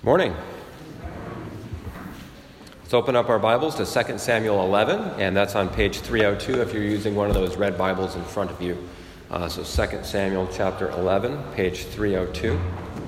Morning. Let's open up our Bibles to 2 Samuel 11, and that's on page 302 if you're using one of those red Bibles in front of you. So 2 Samuel chapter 11, page 302.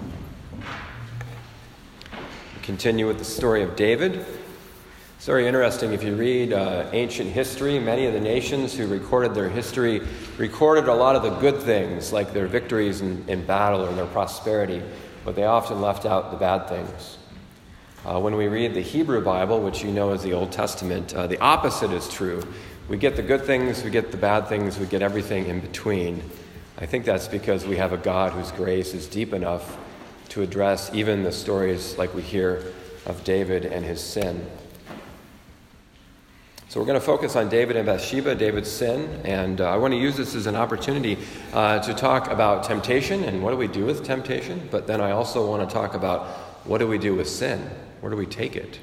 We continue with the story of David. It's very interesting. If you read ancient history, many of the nations who recorded their history recorded a lot of the good things, like their victories in battle or their prosperity, but they often left out the bad things. When we read the Hebrew Bible, which you know is the Old Testament, the opposite is true. We get the good things, we get the bad things, we get everything in between. I think that's because we have a God whose grace is deep enough to address even the stories like we hear of David and his sin. So we're going to focus on David and Bathsheba, David's sin, and I want to use this as an opportunity to talk about temptation and what do we do with temptation, but then I also want to talk about what do we do with sin? Where do we take it?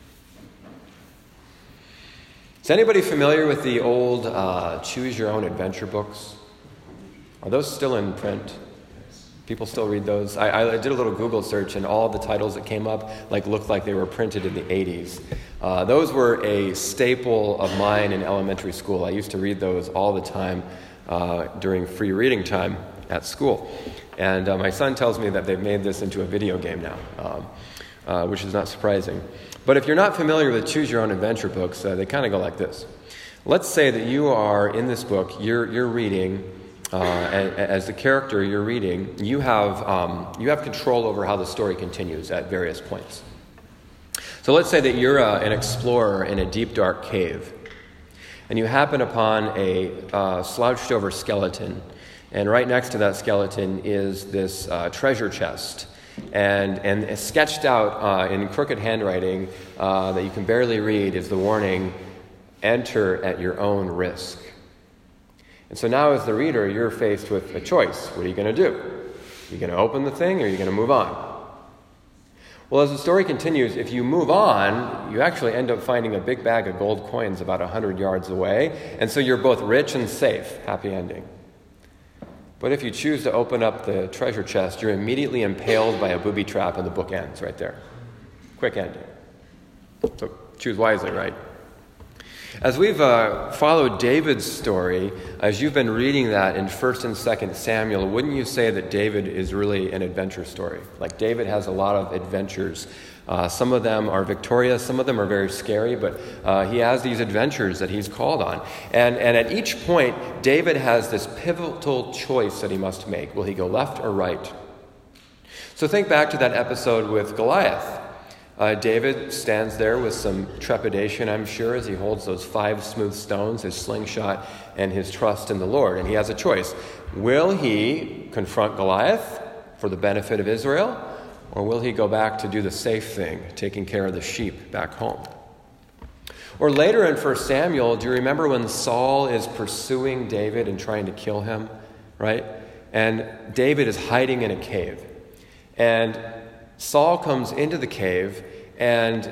Is anybody familiar with the old Choose Your Own Adventure books? Are those still in print? People still read those? I did a little Google search, and all the titles that came up looked like they were printed in the 80s. Those were a staple of mine in elementary school. I used to read those all the time during free reading time at school. And my son tells me that they've made this into a video game now, which is not surprising. But if you're not familiar with Choose Your Own Adventure books, they kind of go like this. Let's say that you are in this book, you're reading, and as the character you're reading, you have control over how the story continues at various points. So let's say that you're an explorer in a deep, dark cave, and you happen upon a slouched-over skeleton, and right next to that skeleton is this treasure chest, and sketched out in crooked handwriting that you can barely read is the warning, "Enter at your own risk." And so now as the reader, you're faced with a choice. What are you going to do? Are you going to open the thing or are you going to move on? Well, as the story continues, if you move on, you actually end up finding a big bag of gold coins about 100 yards away. And so you're both rich and safe. Happy ending. But if you choose to open up the treasure chest, you're immediately impaled by a booby trap and the book ends right there. Quick ending. So choose wisely, right? As we've followed David's story, as you've been reading that in 1st and 2nd Samuel, wouldn't you say that David is really an adventure story? Like David has a lot of adventures. Some of them are victorious, some of them are very scary, but he has these adventures that he's called on. And at each point, David has this pivotal choice that he must make. Will he go left or right? So think back to that episode with Goliath. David stands there with some trepidation, I'm sure, as he holds those 5 smooth stones, his slingshot, and his trust in the Lord. And he has a choice. Will he confront Goliath for the benefit of Israel, or will he go back to do the safe thing, taking care of the sheep back home? Or later in 1 Samuel, do you remember when Saul is pursuing David and trying to kill him, right? And David is hiding in a cave. And Saul comes into the cave, and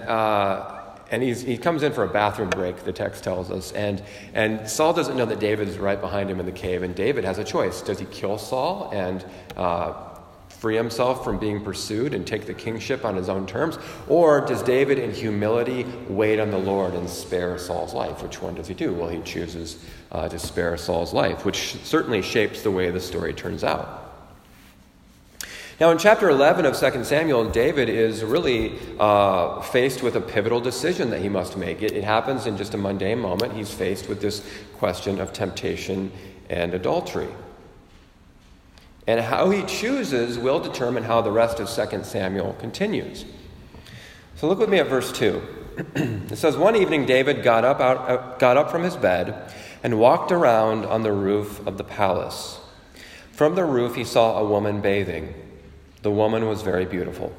he comes in for a bathroom break, the text tells us. And Saul doesn't know that David is right behind him in the cave, and David has a choice. Does he kill Saul and free himself from being pursued and take the kingship on his own terms? Or does David, in humility, wait on the Lord and spare Saul's life? Which one does he do? Well, he chooses to spare Saul's life, which certainly shapes the way the story turns out. Now, in chapter 11 of 2 Samuel, David is really faced with a pivotal decision that he must make. It happens in just a mundane moment. He's faced with this question of temptation and adultery. And how he chooses will determine how the rest of 2 Samuel continues. So look with me at verse 2. It says, "One evening David got up from his bed and walked around on the roof of the palace. From the roof he saw a woman bathing. The woman was very beautiful."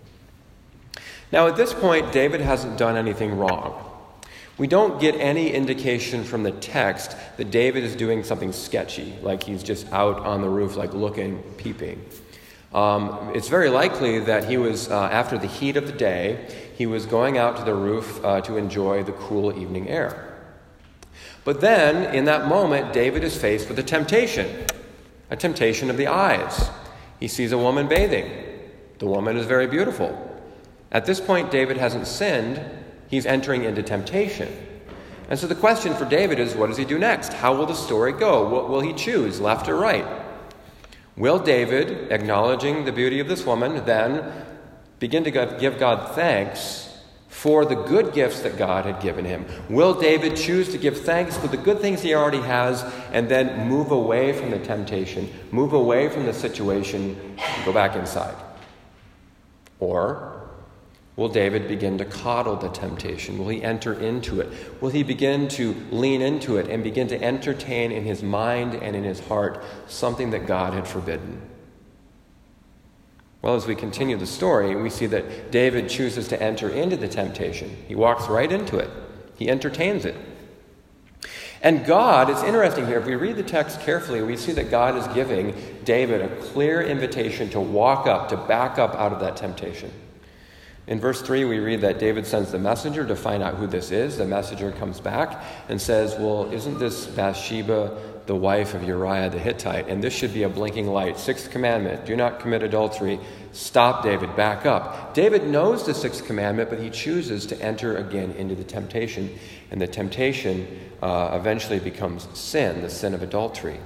Now at this point, David hasn't done anything wrong. We don't get any indication from the text that David is doing something sketchy, like he's just out on the roof, looking, peeping. It's very likely that he was, after the heat of the day, he was going out to the roof to enjoy the cool evening air. But then, in that moment, David is faced with a temptation of the eyes. He sees a woman bathing. The woman is very beautiful. At this point, David hasn't sinned. He's entering into temptation. And so the question for David is, what does he do next? How will the story go? What will he choose, left or right? Will David, acknowledging the beauty of this woman, then begin to give God thanks for the good gifts that God had given him? Will David choose to give thanks for the good things he already has and then move away from the temptation, move away from the situation, and go back inside? Or will David begin to coddle the temptation? Will he enter into it? Will he begin to lean into it and begin to entertain in his mind and in his heart something that God had forbidden? Well, as we continue the story, we see that David chooses to enter into the temptation. He walks right into it. He entertains it. And God, it's interesting here, if we read the text carefully, we see that God is giving David a clear invitation to walk up, to back up out of that temptation. In verse 3, we read that David sends the messenger to find out who this is. The messenger comes back and says, well, isn't this Bathsheba the wife of Uriah the Hittite? And this should be a blinking light. Sixth commandment, do not commit adultery. Stop, David, back up. David knows the sixth commandment, but he chooses to enter again into the temptation. And the temptation eventually becomes sin, the sin of adultery.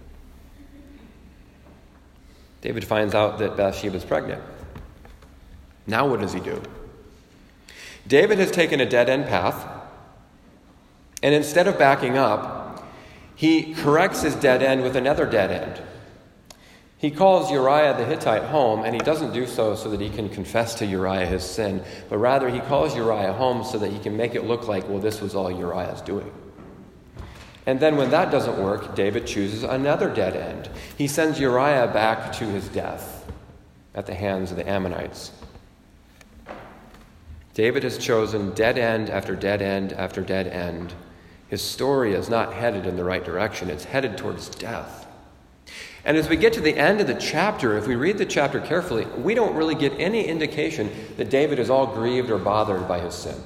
David finds out that Bathsheba is pregnant. Now what does he do? David has taken a dead-end path, and instead of backing up, he corrects his dead end with another dead end. He calls Uriah the Hittite home, and he doesn't do so that he can confess to Uriah his sin, but rather he calls Uriah home so that he can make it look like, well, this was all Uriah's doing. And then when that doesn't work, David chooses another dead end. He sends Uriah back to his death at the hands of the Ammonites. David has chosen dead end after dead end after dead end. His story is not headed in the right direction. It's headed towards death. And as we get to the end of the chapter, if we read the chapter carefully, we don't really get any indication that David is all grieved or bothered by his sin.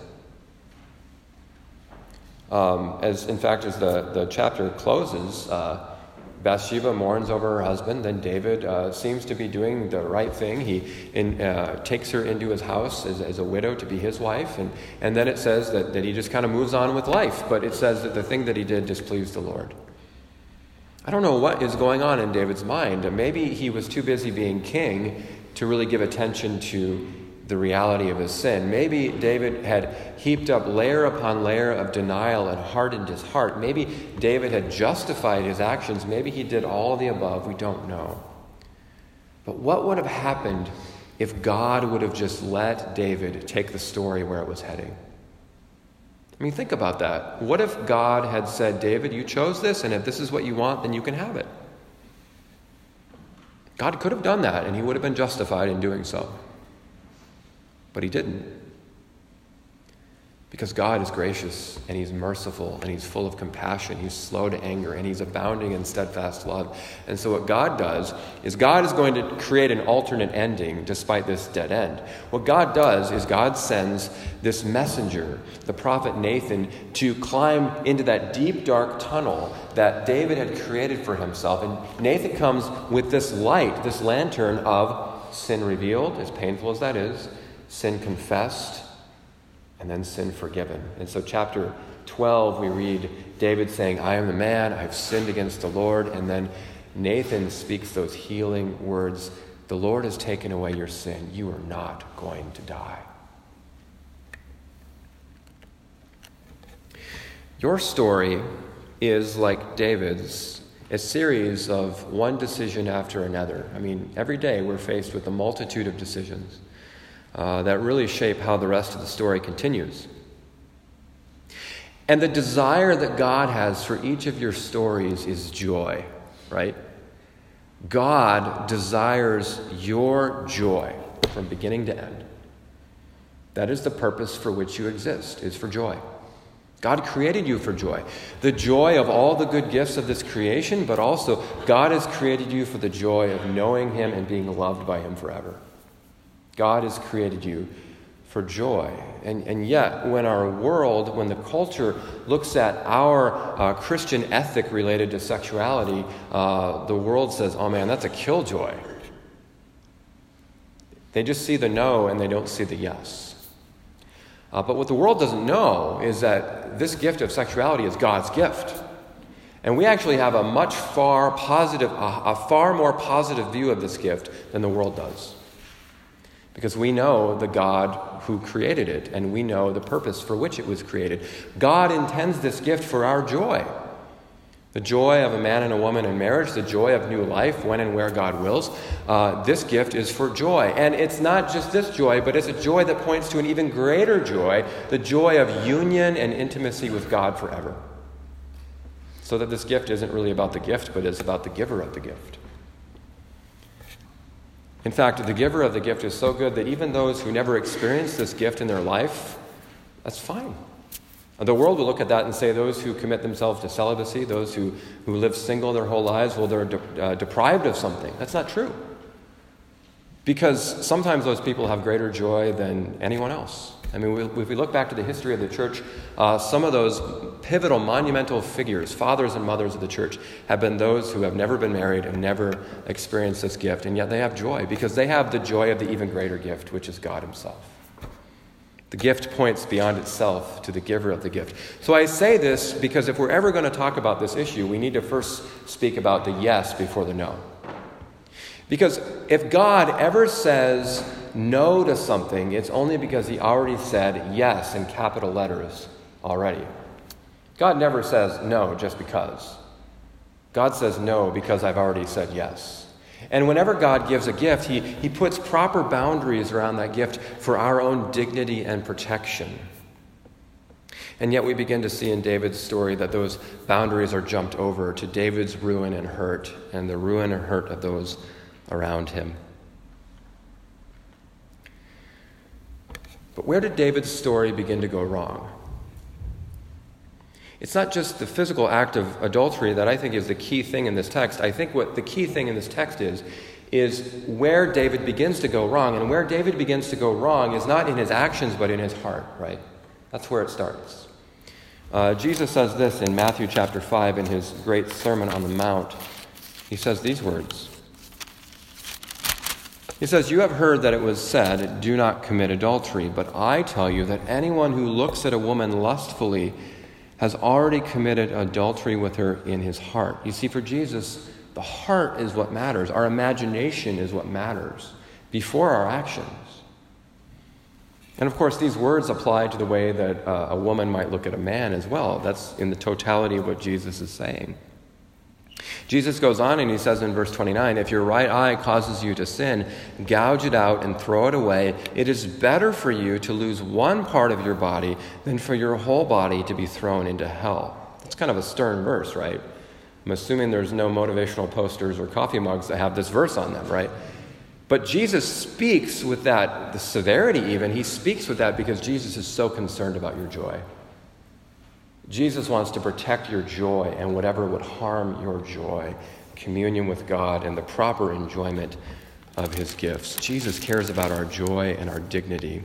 As the chapter closes, Bathsheba mourns over her husband. Then David seems to be doing the right thing. He takes her into his house as a widow to be his wife. And then it says that he just kind of moves on with life. But it says that the thing that he did displeased the Lord. I don't know what is going on in David's mind. Maybe he was too busy being king to really give attention to the reality of his sin. Maybe David had heaped up layer upon layer of denial and hardened his heart. Maybe David had justified his actions. Maybe he did all of the above. We don't know. But what would have happened if God would have just let David take the story where it was heading? I mean, think about that. What if God had said, David, you chose this, and if this is what you want, then you can have it? God could have done that, and he would have been justified in doing so. But he didn't. Because God is gracious, and he's merciful, and he's full of compassion. He's slow to anger, and he's abounding in steadfast love. And so what God does is God is going to create an alternate ending despite this dead end. What God does is God sends this messenger, the prophet Nathan, to climb into that deep, dark tunnel that David had created for himself. And Nathan comes with this light, this lantern of sin revealed, as painful as that is, sin confessed, and then sin forgiven. And so chapter 12, we read David saying, I am the man, I've sinned against the Lord. And then Nathan speaks those healing words, the Lord has taken away your sin. You are not going to die. Your story is like David's, a series of one decision after another. I mean, every day we're faced with a multitude of decisions that really shape how the rest of the story continues. And the desire that God has for each of your stories is joy, right? God desires your joy from beginning to end. That is the purpose for which you exist, is for joy. God created you for joy. The joy of all the good gifts of this creation, but also God has created you for the joy of knowing him and being loved by him forever. God has created you for joy. And yet, when our world, when the culture looks at our Christian ethic related to sexuality, the world says, oh man, that's a killjoy. They just see the no and they don't see the yes. But what the world doesn't know is that this gift of sexuality is God's gift. And we actually have a far more positive view of this gift than the world does. Because we know the God who created it, and we know the purpose for which it was created. God intends this gift for our joy. The joy of a man and a woman in marriage, the joy of new life when and where God wills. This gift is for joy. And it's not just this joy, but it's a joy that points to an even greater joy, the joy of union and intimacy with God forever. So that this gift isn't really about the gift, but it's about the giver of the gift. In fact, the giver of the gift is so good that even those who never experience this gift in their life, that's fine. The world will look at that and say those who commit themselves to celibacy, those who live single their whole lives, well, they're deprived of something. That's not true. Because sometimes those people have greater joy than anyone else. I mean, if we look back to the history of the church, some of those pivotal, monumental figures, fathers and mothers of the church, have been those who have never been married and never experienced this gift, and yet they have joy, because they have the joy of the even greater gift, which is God himself. The gift points beyond itself to the giver of the gift. So I say this because if we're ever going to talk about this issue, we need to first speak about the yes before the no. Because if God ever says no to something, it's only because he already said yes in capital letters already. God never says no just because. God says no because I've already said yes. And whenever God gives a gift, he puts proper boundaries around that gift for our own dignity and protection. And yet we begin to see in David's story that those boundaries are jumped over to David's ruin and hurt, and the ruin and hurt of those around him. But where did David's story begin to go wrong? It's not just the physical act of adultery that I think is the key thing in this text. I think what the key thing in this text is where David begins to go wrong. And where David begins to go wrong is not in his actions, but in his heart, right? That's where it starts. Jesus says this in Matthew chapter 5 in his great Sermon on the Mount. He says these words. He says, "You have heard that it was said, 'Do not commit adultery.' But I tell you that anyone who looks at a woman lustfully has already committed adultery with her in his heart." You see, for Jesus, the heart is what matters. Our imagination is what matters before our actions. And of course, these words apply to the way that a woman might look at a man as well. That's in the totality of what Jesus is saying. Jesus goes on and he says in verse 29, "If your right eye causes you to sin, gouge it out and throw it away. It is better for you to lose one part of your body than for your whole body to be thrown into hell." That's kind of a stern verse, right? I'm assuming there's no motivational posters or coffee mugs that have this verse on them, right? But Jesus speaks with that, the severity even, he speaks with that because Jesus is so concerned about your joy. Jesus wants to protect your joy and whatever would harm your joy, communion with God and the proper enjoyment of his gifts. Jesus cares about our joy and our dignity.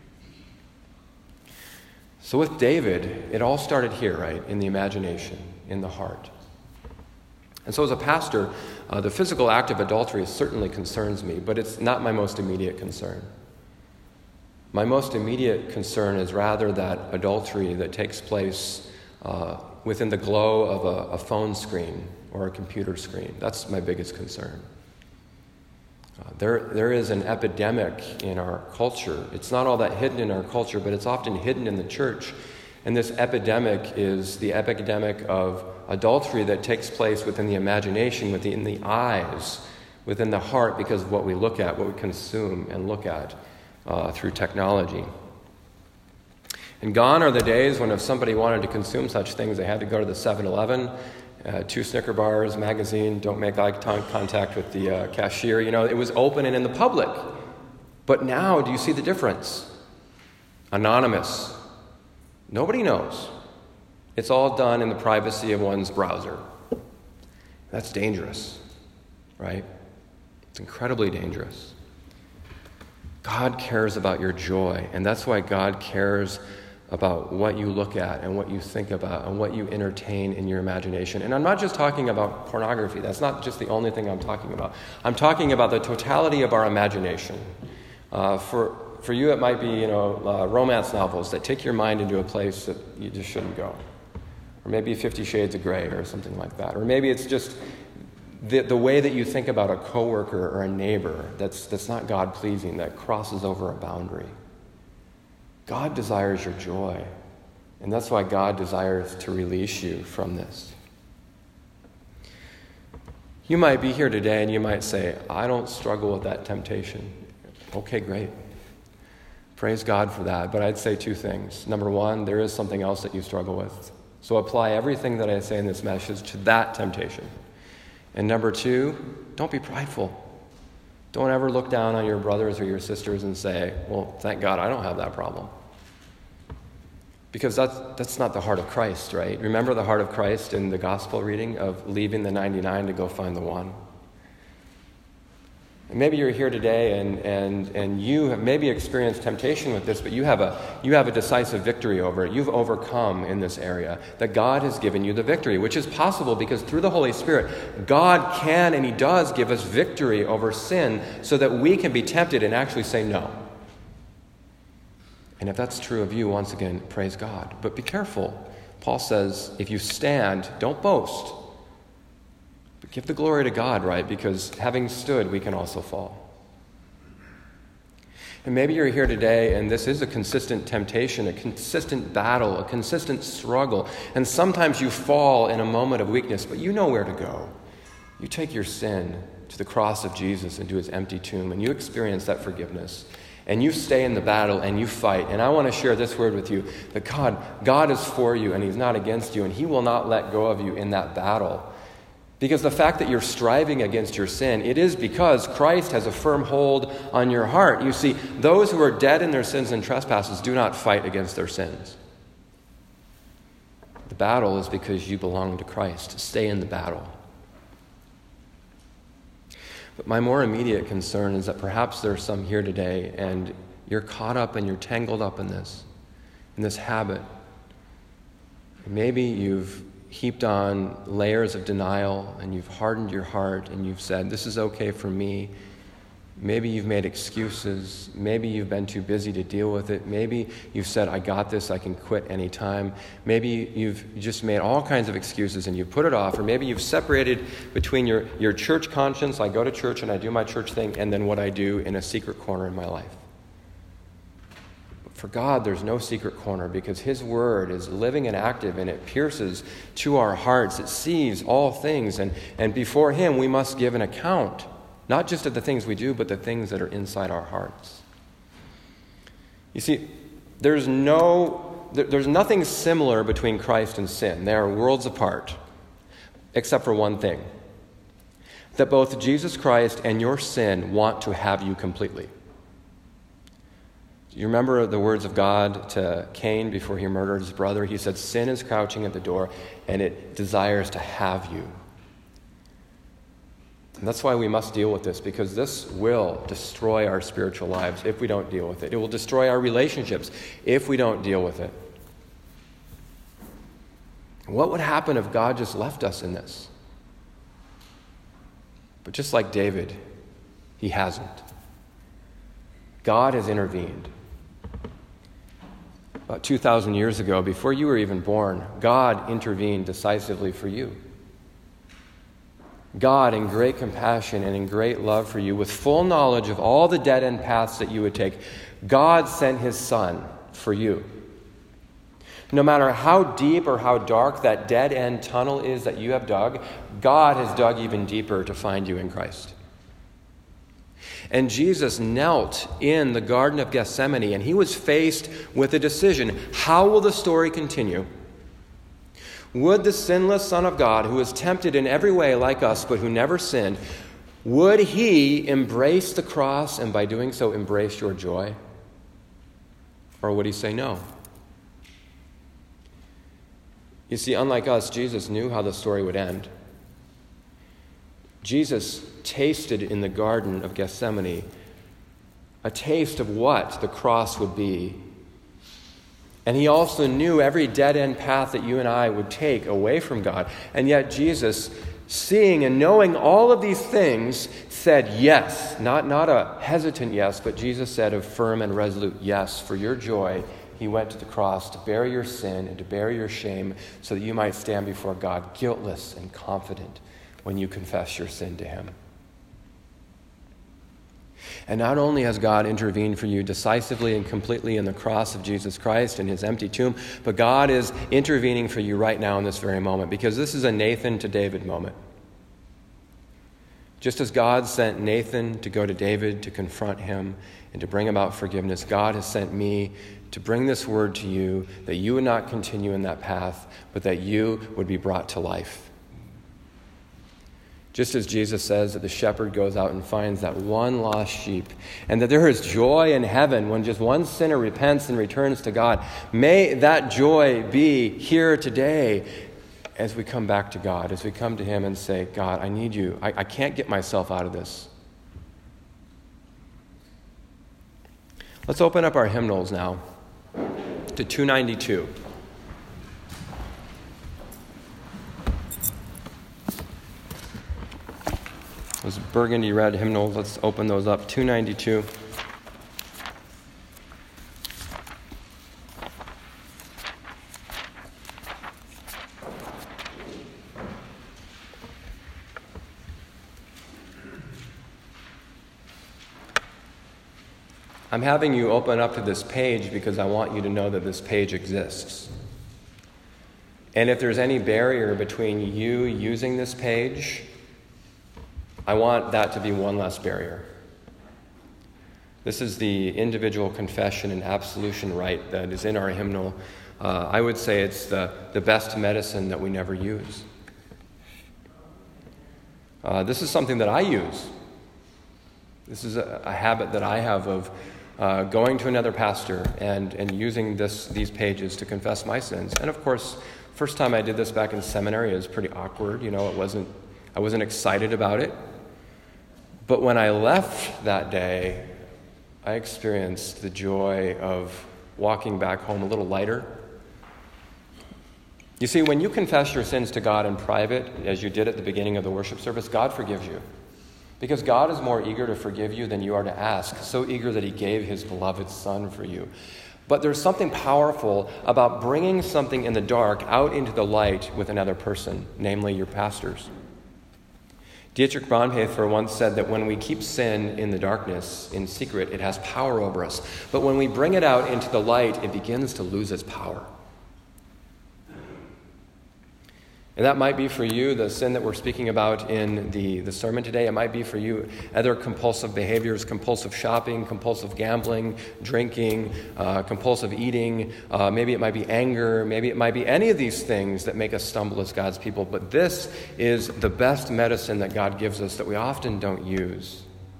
So with David, it all started here, right? In the imagination, in the heart. And so as a pastor, the physical act of adultery certainly concerns me, but it's not my most immediate concern. My most immediate concern is rather that adultery that takes place within the glow of a phone screen or a computer screen. That's my biggest concern. There is an epidemic in our culture. It's not all that hidden in our culture, but it's often hidden in the church. And this epidemic is the epidemic of adultery that takes place within the imagination, within the eyes, within the heart, because of what we look at, what we consume and look at through technology. And gone are the days when if somebody wanted to consume such things, they had to go to the 7-Eleven, 2 Snicker bars, magazine, don't make eye contact with the cashier. You know, it was open and in the public. But now, do you see the difference? Anonymous. Nobody knows. It's all done in the privacy of one's browser. That's dangerous, right? It's incredibly dangerous. God cares about your joy, and that's why God cares about what you look at and what you think about and what you entertain in your imagination. And I'm not just talking about pornography. That's not just the only thing I'm talking about. I'm talking about the totality of our imagination. For you, it might be, romance novels that take your mind into a place that you just shouldn't go. Or maybe 50 Shades of Grey or something like that. Or maybe it's just the way that you think about a coworker or a neighbor that's not God-pleasing, that crosses over a boundary. God desires your joy. And that's why God desires to release you from this. You might be here today and you might say, I don't struggle with that temptation. Okay, great. Praise God for that. But I'd say two things. Number one, there is something else that you struggle with. So apply everything that I say in this message to that temptation. And number two, don't be prideful. Don't ever look down on your brothers or your sisters and say, well, thank God I don't have that problem. Because that's not the heart of Christ, right? Remember the heart of Christ in the gospel reading of leaving the 99 to go find the one? And maybe you're here today and you have maybe experienced temptation with this, but you have a decisive victory over it. You've overcome in this area. That God has given you the victory, which is possible because through the Holy Spirit, God can and He does give us victory over sin so that we can be tempted and actually say no. And if that's true of you, once again, praise God. But be careful. Paul says, if you stand, don't boast. But give the glory to God, right? Because having stood, we can also fall. And maybe you're here today and this is a consistent temptation, a consistent battle, a consistent struggle. And sometimes you fall in a moment of weakness, but you know where to go. You take your sin to the cross of Jesus and to His empty tomb, and you experience that forgiveness. And you stay in the battle and you fight. And I want to share this word with you, that God is for you and He's not against you, and He will not let go of you in that battle. Because the fact that you're striving against your sin, it is because Christ has a firm hold on your heart. You see, those who are dead in their sins and trespasses do not fight against their sins. The battle is because you belong to Christ. Stay in the battle. But my more immediate concern is that perhaps there are some here today and you're caught up and you're tangled up in this habit. Maybe you've heaped on layers of denial and you've hardened your heart and you've said, this is okay for me. Maybe you've made excuses. Maybe you've been too busy to deal with it. Maybe you've said, I got this, I can quit anytime. Maybe you've just made all kinds of excuses and you put it off. Or maybe you've separated between your church conscience, I go to church and I do my church thing, and then what I do in a secret corner in my life. But for God, there's no secret corner because His word is living and active and it pierces to our hearts. It sees all things. And before Him, we must give an account. Not just of the things we do, but the things that are inside our hearts. You see, there's nothing similar between Christ and sin. They are worlds apart, except for one thing. That both Jesus Christ and your sin want to have you completely. You remember the words of God to Cain before he murdered his brother? He said, sin is crouching at the door, and it desires to have you. And that's why we must deal with this, because this will destroy our spiritual lives if we don't deal with it. It will destroy our relationships if we don't deal with it. What would happen if God just left us in this? But just like David, He hasn't. God has intervened. About 2,000 years ago, before you were even born, God intervened decisively for you. God, in great compassion and in great love for you, with full knowledge of all the dead-end paths that you would take, God sent His Son for you. No matter how deep or how dark that dead-end tunnel is that you have dug, God has dug even deeper to find you in Christ. And Jesus knelt in the Garden of Gethsemane, and He was faced with a decision. How will the story continue? Would the sinless Son of God, who was tempted in every way like us, but who never sinned, would He embrace the cross and by doing so embrace your joy? Or would He say no? You see, unlike us, Jesus knew how the story would end. Jesus tasted in the Garden of Gethsemane a taste of what the cross would be. And He also knew every dead-end path that you and I would take away from God. And yet Jesus seeing and knowing all of these things, said yes. Not a hesitant yes, but Jesus said a firm and resolute yes. For your joy, he went to the cross to bear your sin and to bear your shame so that you might stand before God guiltless and confident when you confess your sin to him. And not only has God intervened for you decisively and completely in the cross of Jesus Christ and his empty tomb, but God is intervening for you right now in this very moment, because this is a Nathan to David moment. Just as God sent Nathan to go to David to confront him and to bring about forgiveness, God has sent me to bring this word to you, that you would not continue in that path, but that you would be brought to life. Just as Jesus says that the shepherd goes out and finds that one lost sheep, and that there is joy in heaven when just one sinner repents and returns to God, may that joy be here today as we come back to God, as we come to him and say, God, I need you. I can't get myself out of this. Let's open up our hymnals now to 292. Those burgundy red hymnals, let's open those up. 292. I'm having you open up to this page because I want you to know that this page exists. And if there's any barrier between you using this page, I want that to be one less barrier. This is the individual confession and absolution rite that is in our hymnal. I would say it's the best medicine that we never use. This is something that I use. This is a habit that I have of going to another pastor and using these pages to confess my sins. And of course, first time I did this back in seminary, it was pretty awkward. I wasn't excited about it. But when I left that day, I experienced the joy of walking back home a little lighter. You see, when you confess your sins to God in private, as you did at the beginning of the worship service, God forgives you. Because God is more eager to forgive you than you are to ask, so eager that he gave his beloved Son for you. But there's something powerful about bringing something in the dark out into the light with another person, namely your pastors. Dietrich Bonhoeffer once said that when we keep sin in the darkness, in secret, it has power over us. But when we bring it out into the light, it begins to lose its power. And that might be for you the sin that we're speaking about in the sermon today. It might be for you other compulsive behaviors, compulsive shopping, compulsive gambling, drinking, compulsive eating. Maybe it might be anger. Maybe it might be any of these things that make us stumble as God's people. But this is the best medicine that God gives us that we often don't use.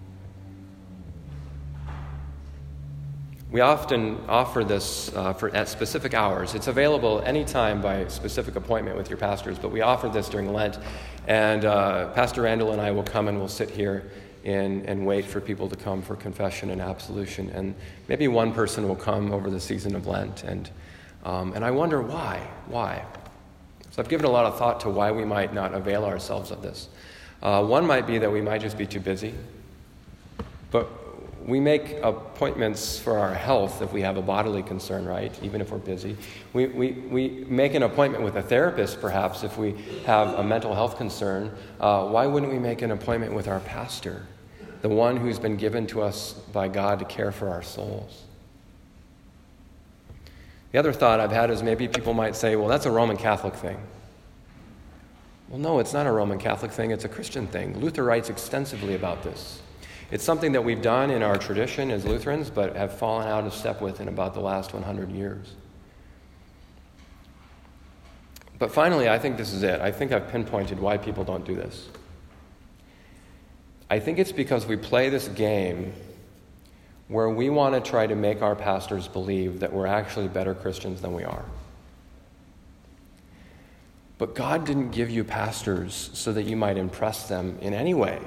We often offer this at specific hours. It's available anytime by specific appointment with your pastors, but we offer this during Lent. And Pastor Randall and I will come and we'll sit here and wait for people to come for confession and absolution. And maybe one person will come over the season of Lent. And I wonder why. So I've given a lot of thought to why we might not avail ourselves of this. One might be that we might just be too busy. But we make appointments for our health if we have a bodily concern, right? Even if we're busy. We make an appointment with a therapist, perhaps, if we have a mental health concern. Why wouldn't we make an appointment with our pastor, the one who's been given to us by God to care for our souls? The other thought I've had is maybe people might say, well, that's a Roman Catholic thing. Well, no, it's not a Roman Catholic thing. It's a Christian thing. Luther writes extensively about this. It's something that we've done in our tradition as Lutherans, but have fallen out of step with in about the last 100 years. But finally, I think this is it. I think I've pinpointed why people don't do this. I think it's because we play this game where we want to try to make our pastors believe that we're actually better Christians than we are. But God didn't give you pastors so that you might impress them in any way.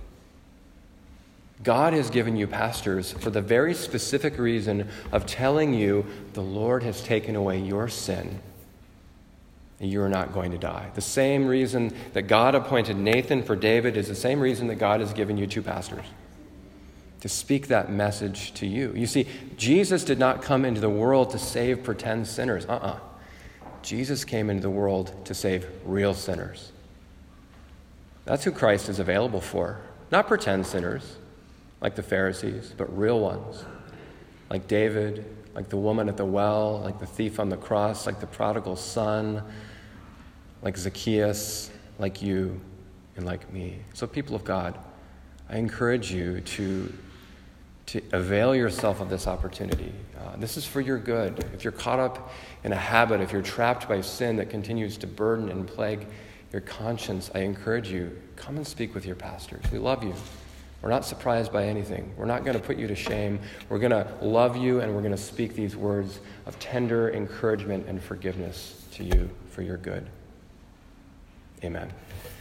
God has given you pastors for the very specific reason of telling you the Lord has taken away your sin You are not going to die. The same reason that God appointed Nathan for David is the same reason that God has given you 2 pastors, to speak that message to you. You see, Jesus did not come into the world to save pretend sinners. Jesus came into the world to save real sinners. That's who Christ is available for. Not pretend sinners, like the Pharisees, but real ones, like David, like the woman at the well, like the thief on the cross, like the prodigal son, like Zacchaeus, like you, and like me. So people of God, I encourage you to avail yourself of this opportunity. This is for your good. If you're caught up in a habit, if you're trapped by sin that continues to burden and plague your conscience, I encourage you, come and speak with your pastors. We love you. We're not surprised by anything. We're not going to put you to shame. We're going to love you, and we're going to speak these words of tender encouragement and forgiveness to you for your good. Amen.